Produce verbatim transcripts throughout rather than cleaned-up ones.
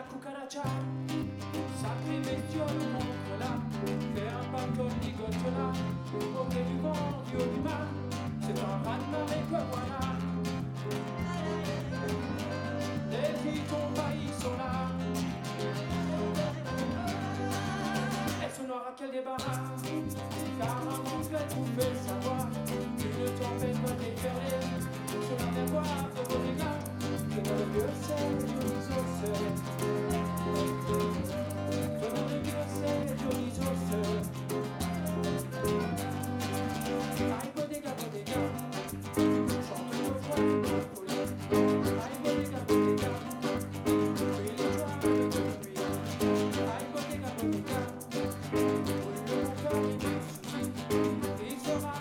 la cucaracha, sacré bestiole, montre-la, fais un pas comme Nigotola, au gré du vent, du haut du mar, c'est un raz-de-marée que voilà. Les filles tombent, sont là, elles sont noires à quel débarras, car un manque vous fait savoir, une tempête va déferler, sur la mer Noire de vos dégâts. Que dans le vieux ciel, Dionysos seul. Que dans le vieux ciel, Dionysos seul. Aïe, bodega, bodega. Chante le joie de la folie. Aïe, bodega, bodega. Puis les joies de nuit. Aïe, bodega, bodega. Brûle mon cœur et mes soucis. Il sera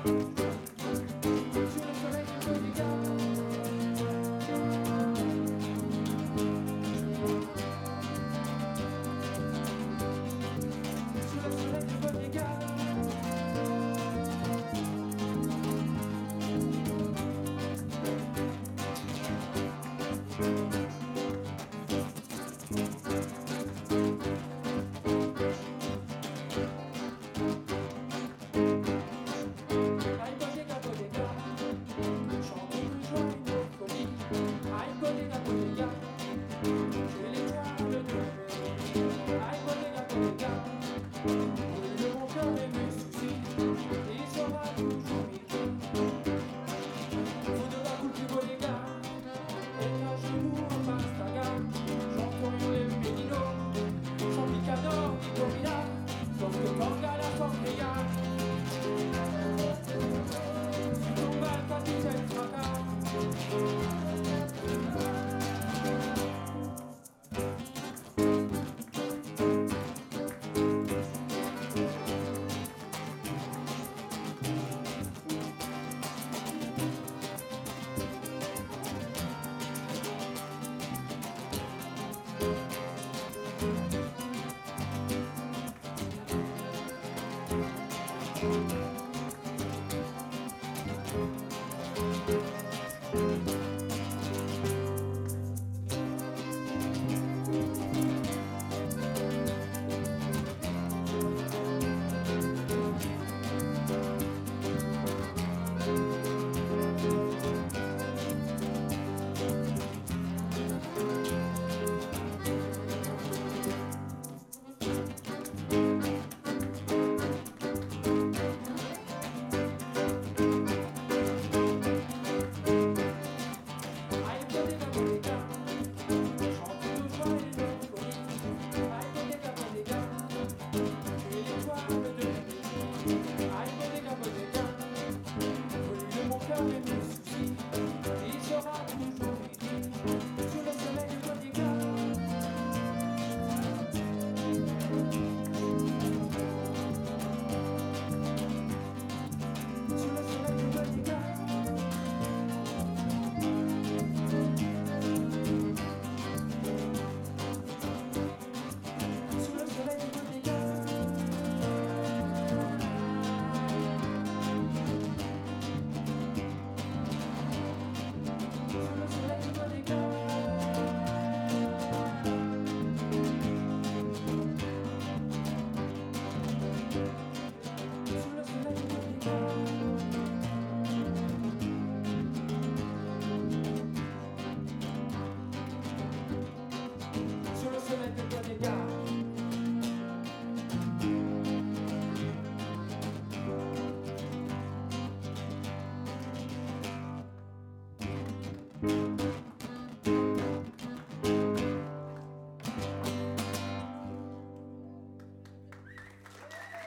sur le soleil du bodega.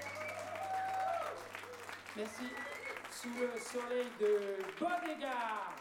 Merci. Sous le soleil de Bodega.